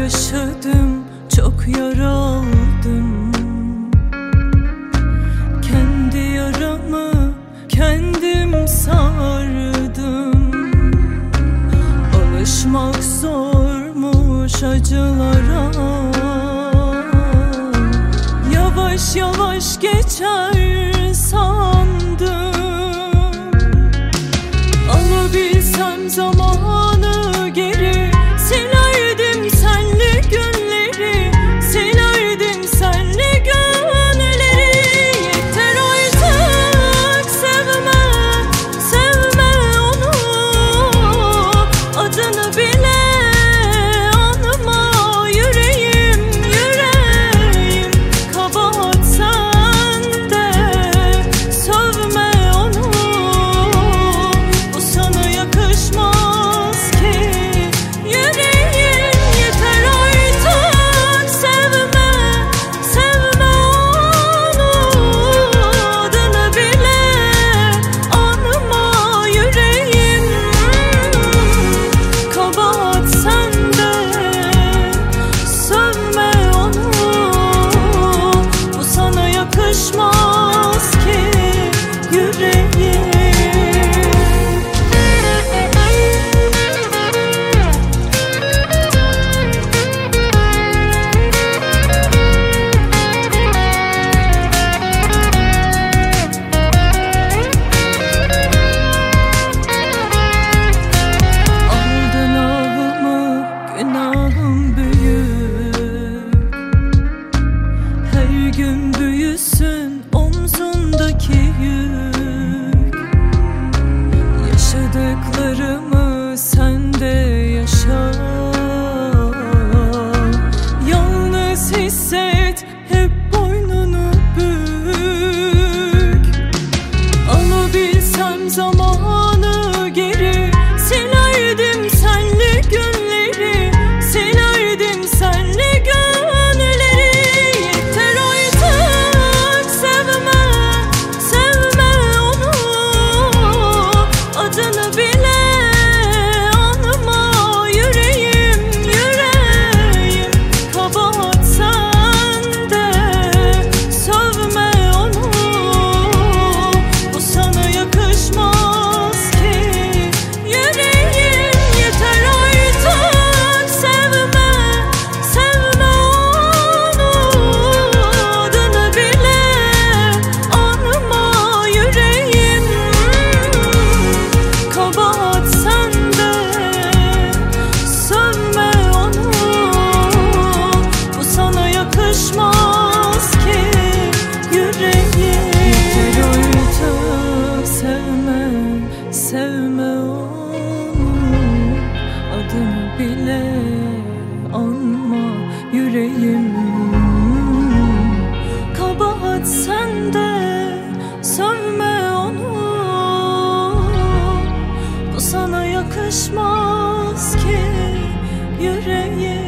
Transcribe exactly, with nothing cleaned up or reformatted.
yaşadım, çok yaraldım. Kendi yaramı kendim sardım. Alışmak zormuş acılara. Yavaş yavaş geçer sandım. Alabilsem zamanı geri, silerdim senle günleri, silerdim senle gönülleri. Yeter artık sevme, sevme onu, adını bile anma. Yüreğim, yüreğim, kabahat sende. Sövme onu, bu sana yakışmaz ki. Yüreğim, yeter artık sevme, sevme onu, adını bile anma. Yüreğim, kabahat sende. Sövme onu, bu sana yakışmaz ki. Yüreğim. Aldın ahımı, günahım büyük. Her gün büyüsün omzundaki yük. Yaşadıklarımı sen de yaşa. Yalnız hisset, hep boynunu bük. Alabilsem zamanı geri, silerdim senle günleri, silerdim senle gönülleri. Yeter artık sevme, sevme onu, adını bile anma. Yüreğim, yüreğim, kabahat sende. Sövme onu, bu sana yakışmaz ki. Yüreğim, yeter artık sevme, sevme onu, adını bile anma. Yüreğim, kabahat sende. Sövme onu, bu sana yakışmaz ki. Yüreğim, yeter artık sevme, sevme onu, adını bile anma. Yüreğim, kabahat sende. Sövme onu, bu sana yakışmaz ki. Yüreğim.